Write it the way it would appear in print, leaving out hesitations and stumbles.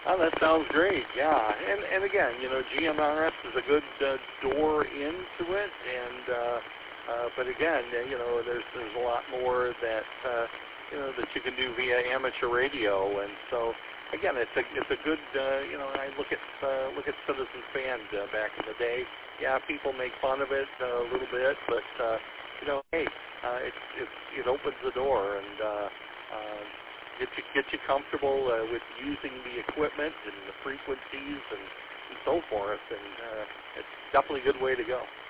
Oh, that sounds great. Yeah, and again, GMRS is a good door into it, and but again, there's a lot more that that you can do via amateur radio, and so again, it's a good I look at Citizens Band back in the day. Yeah, people make fun of it a little bit, but hey, it opens the door and get you comfortable with using the equipment and the frequencies and so forth, and it's definitely a good way to go.